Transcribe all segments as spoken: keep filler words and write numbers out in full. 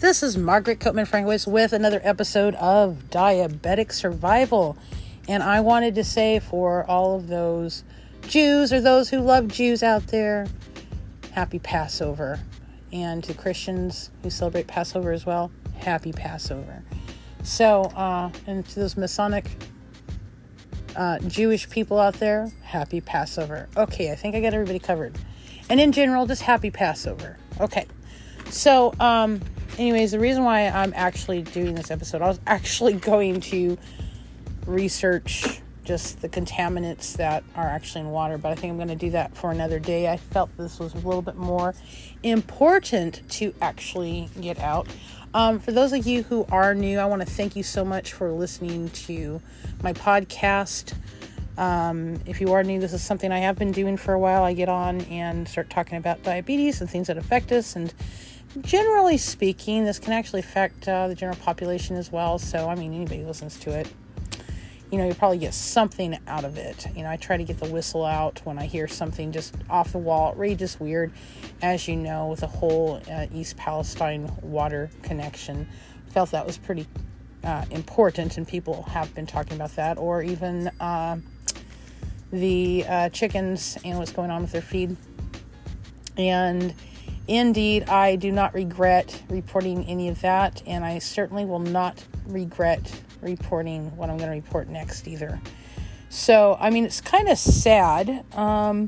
This is Margaret Coatman-Frankowitz with another episode of Diabetic Survival. And I wanted to say for all of those Jews or those who love Jews out there, happy Passover. And to Christians who celebrate Passover as well, happy Passover. So, uh, and to those Masonic uh, Jewish people out there, happy Passover. Okay, I think I got everybody covered. And in general, just happy Passover. Okay. So, um, anyways, the reason why I'm actually doing this episode, I was actually going to research just the contaminants that are actually in water, but I think I'm going to do that for another day. I felt this was a little bit more important to actually get out. Um, for those of you who are new, I want to thank you so much for listening to my podcast. Um, if you are new, this is something I have been doing for a while. I get on and start talking about diabetes and things that affect us, and generally speaking, this can actually affect uh, the general population as well. So, I mean, anybody who listens to it, you know, you probably get something out of it. You know, I try to get the whistle out when I hear something just off the wall, outrageous, weird, as you know, with the whole uh, East Palestine water connection. Felt that was pretty uh, important, and people have been talking about that, or even uh, the uh, chickens and what's going on with their feed. And indeed, I do not regret reporting any of that, and I certainly will not regret reporting what I'm going to report next either. So, I mean, it's kind of sad, um,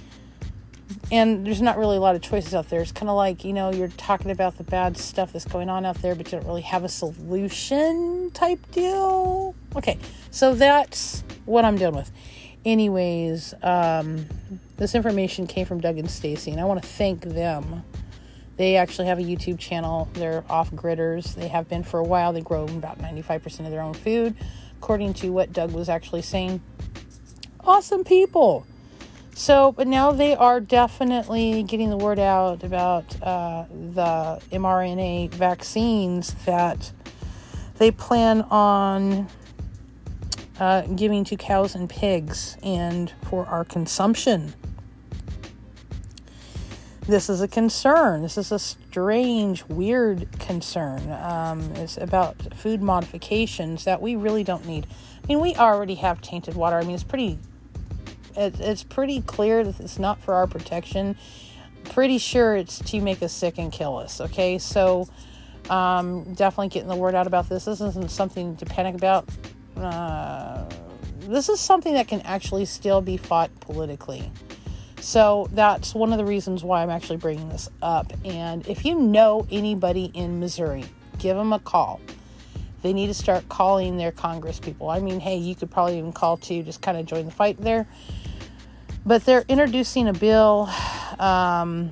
and there's not really a lot of choices out there. It's kind of like, you know, you're talking about the bad stuff that's going on out there, but you don't really have a solution type deal. Okay, so that's what I'm dealing with. Anyways, um, this information came from Doug and Stacy, and I want to thank them. They actually have a YouTube channel. They're off-gridders. They have been for a while. They grow about ninety-five percent of their own food, according to what Doug was actually saying. Awesome people. So, but now they are definitely getting the word out about uh, the mRNA vaccines that they plan on uh, giving to cows and pigs and for our consumption. This is a concern. This is a strange, weird concern. Um, it's about food modifications that we really don't need. I mean, we already have tainted water. I mean, it's pretty, it, it's pretty clear that it's not for our protection. Pretty sure it's to make us sick and kill us. Okay, so um, definitely getting the word out about this. This isn't something to panic about. Uh, this is something that can actually still be fought politically. So that's one of the reasons why I'm actually bringing this up. And if you know anybody in Missouri, give them a call. They need to start calling their Congress people. I mean, hey, you could probably even call too, just kind of join the fight there. But they're introducing a bill. Um,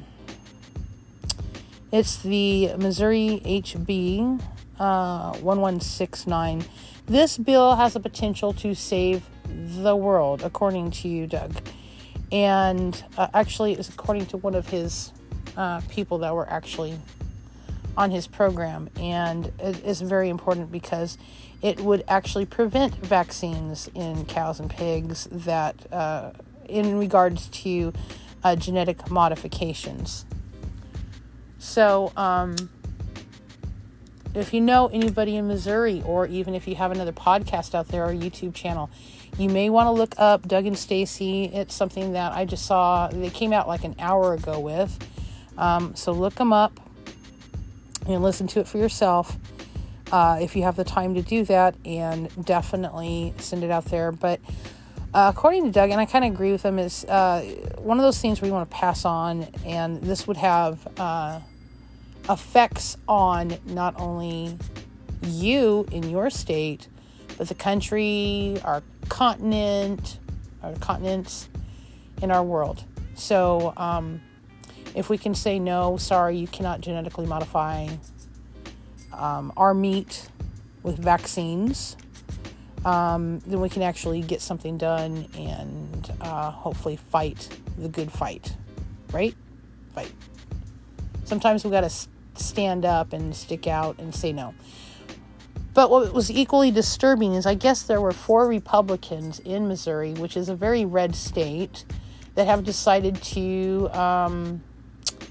it's the Missouri H B uh, one one six nine. This bill has the potential to save the world, according to you, Doug. And uh, actually, it was according to one of his uh, people that were actually on his program. And it is very important because it would actually prevent vaccines in cows and pigs that, uh, in regards to uh, genetic modifications. So, um, if you know anybody in Missouri, or even if you have another podcast out there or YouTube channel, you may want to look up Doug and Stacy. It's something that I just saw. They came out like an hour ago with. Um, so look them up and listen to it for yourself uh, if you have the time to do that, and definitely send it out there. But uh, according to Doug, and I kind of agree with him, is uh, one of those things where you want to pass on, and this would have uh, effects on not only you in your state, but the country, our continent, our continents, in our world. So, um, if we can say no, sorry, you cannot genetically modify um, our meat with vaccines, um, then we can actually get something done and uh, hopefully fight the good fight, right? Fight. Sometimes we got to stand up and stick out and say no. But what was equally disturbing is I guess there were four Republicans in Missouri, which is a very red state, that have decided to um,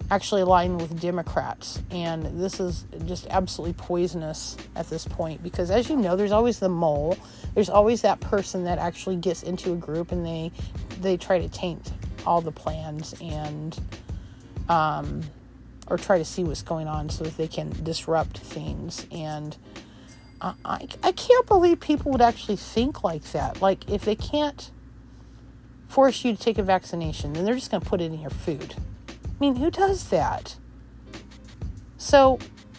actually aligned with Democrats. And this is just absolutely poisonous at this point, because as you know, there's always the mole. There's always that person that actually gets into a group and they they try to taint all the plans and um or try to see what's going on so that they can disrupt things. And I, I, I can't believe people would actually think like that. Like, if they can't force you to take a vaccination, then they're just going to put it in your food. I mean, who does that? So,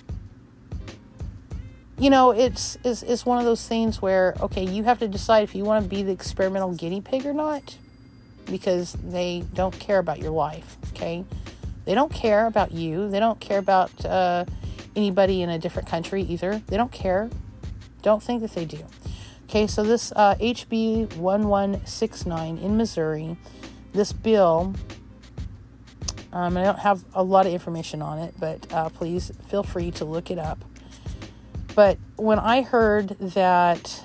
you know, it's, it's, it's one of those things where, okay, you have to decide if you want to be the experimental guinea pig or not, because they don't care about your life, okay? They don't care about you. They don't care about uh, anybody in a different country either. They don't care. Don't think that they do. Okay, so this uh, H B eleven sixty-nine in Missouri, this bill, um, I don't have a lot of information on it, but uh, please feel free to look it up. But when I heard that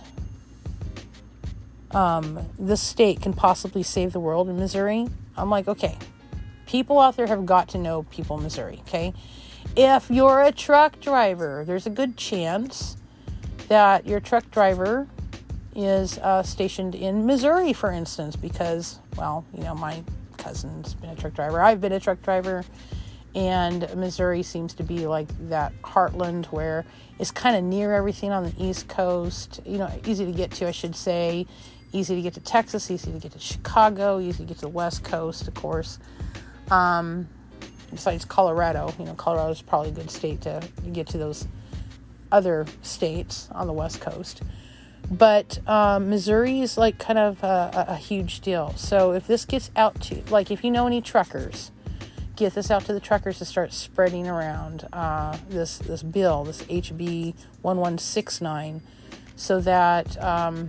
um, this state can possibly save the world in Missouri, I'm like, okay, people out there have got to know people in Missouri, okay? If you're a truck driver, there's a good chance that your truck driver is uh, stationed in Missouri, for instance, because, well, you know, my cousin's been a truck driver. I've been a truck driver, and Missouri seems to be like that heartland where it's kind of near everything on the East Coast, you know, easy to get to, I should say, easy to get to Texas, easy to get to Chicago, easy to get to the West Coast, of course. Um, besides Colorado, you know, Colorado is probably a good state to, to get to those other states on the West Coast. But um, Missouri is like kind of a, a huge deal. So if this gets out to, like, if you know any truckers, get this out to the truckers to start spreading around uh, this this bill, this H B eleven sixty-nine, so that um,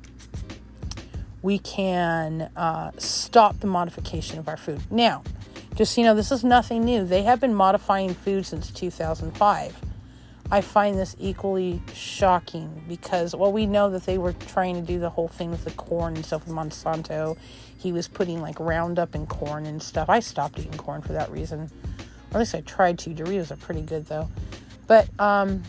we can uh, stop the modification of our food. Now, just so you know, this is nothing new. They have been modifying food since two thousand five. I find this equally shocking because, well, we know that they were trying to do the whole thing with the corn and stuff with Monsanto. He was putting like Roundup in corn and stuff. I stopped eating corn for that reason. Or at least I tried to. Doritos are pretty good though. But um,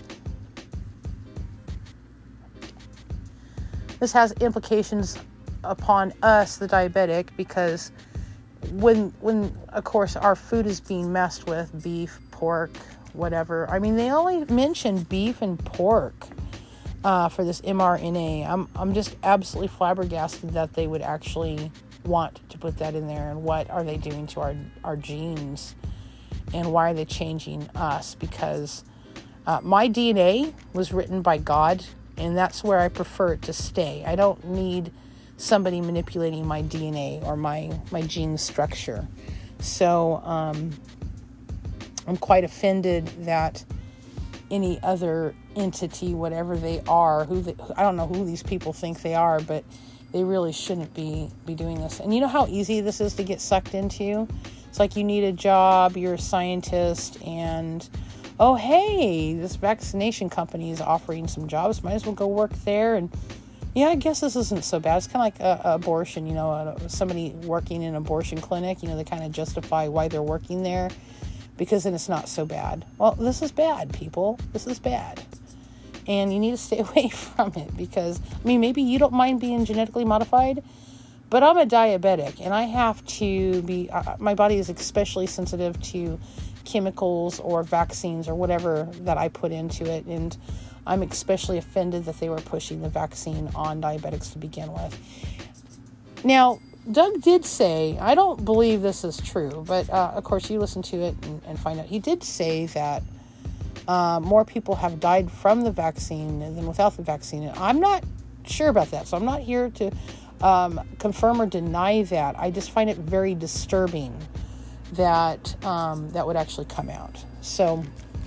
this has implications upon us, the diabetic, because when, when of course, our food is being messed with, beef, pork, whatever. I mean, they only mentioned beef and pork uh, for this M R N A. I'm I'm just absolutely flabbergasted that they would actually want to put that in there. And what are they doing to our our genes? And why are they changing us? Because uh, my D N A was written by God, and that's where I prefer it to stay. I don't need somebody manipulating my D N A or my my gene structure. So um, I'm quite offended that any other entity, whatever they are, who they, I don't know who these people think they are, but they really shouldn't be, be doing this. And you know how easy this is to get sucked into? It's like you need a job, you're a scientist, and, oh, hey, this vaccination company is offering some jobs. Might as well go work there. And, yeah, I guess this isn't so bad. It's kind of like a, a abortion, you know, a, somebody working in an abortion clinic, you know, they kind of justify why they're working there, because then it's not so bad. Well, this is bad, people. This is bad. And you need to stay away from it because, I mean, maybe you don't mind being genetically modified, but I'm a diabetic and I have to be, uh, my body is especially sensitive to chemicals or vaccines or whatever that I put into it. And I'm especially offended that they were pushing the vaccine on diabetics to begin with. Now, Doug did say, I don't believe this is true, but uh, of course you listen to it and, and find out. He did say that uh, more people have died from the vaccine than without the vaccine. And I'm not sure about that, so I'm not here to um, confirm or deny that. I just find it very disturbing that um, that would actually come out. So,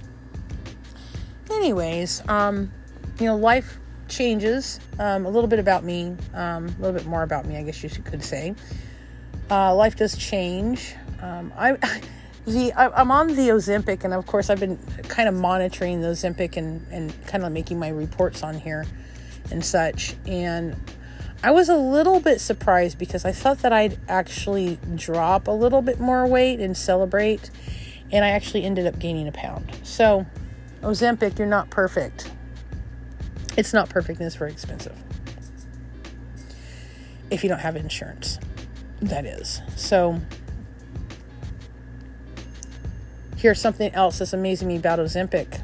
anyways, um, you know, life changes. Um, a little bit about me, um, a little bit more about me, I guess you could say. Uh, life does change. Um, I, the, I, I'm on the Ozempic, and of course I've been kind of monitoring the Ozempic and, and kind of making my reports on here and such. And I was a little bit surprised because I thought that I'd actually drop a little bit more weight and celebrate. and I actually ended up gaining a pound. So, Ozempic, you're not perfect. It's not perfect, and it's very expensive. If you don't have insurance, that is. So, here's something else that's amazing me about Ozempic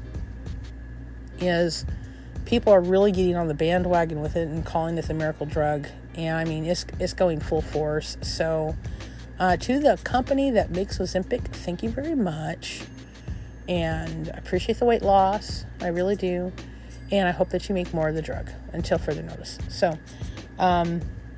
is people are really getting on the bandwagon with it and calling it the miracle drug. And I mean, it's it's going full force. So, uh, to the company that makes Ozempic, thank you very much. And I appreciate the weight loss. I really do. And I hope that you make more of the drug until further notice. So, um,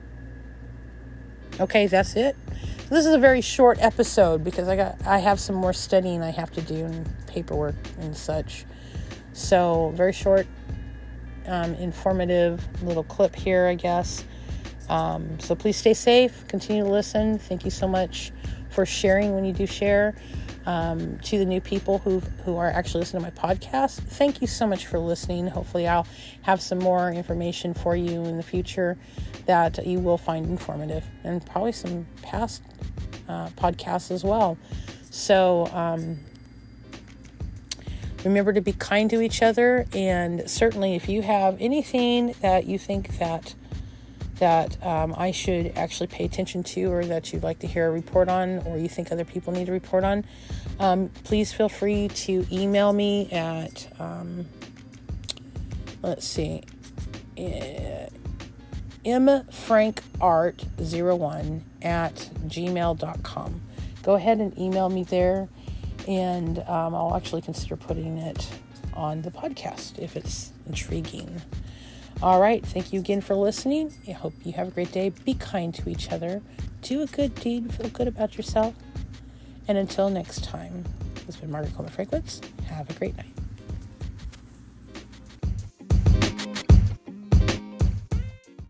okay, that's it. This is a very short episode because I got I have some more studying I have to do and paperwork and such. So, very short, um, informative little clip here, I guess. Um, so please stay safe. Continue to listen. Thank you so much for sharing when you do share. Um, to the new people who who are actually listening to my podcast, thank you so much for listening. Hopefully I'll have some more information for you in the future that you will find informative, and probably some past uh, podcasts as well. So um, remember to be kind to each other, and certainly if you have anything that you think that that um, I should actually pay attention to, or that you'd like to hear a report on, or you think other people need a report on, um, please feel free to email me at, um, let's see, uh, m frank art zero one at gmail dot com. Go ahead and email me there, and um, I'll actually consider putting it on the podcast if it's intriguing. All right. Thank you again for listening. I hope you have a great day. Be kind to each other. Do a good deed. Feel good about yourself. And until next time, this has been Margaret Coleman Frankwitz. Have a great night.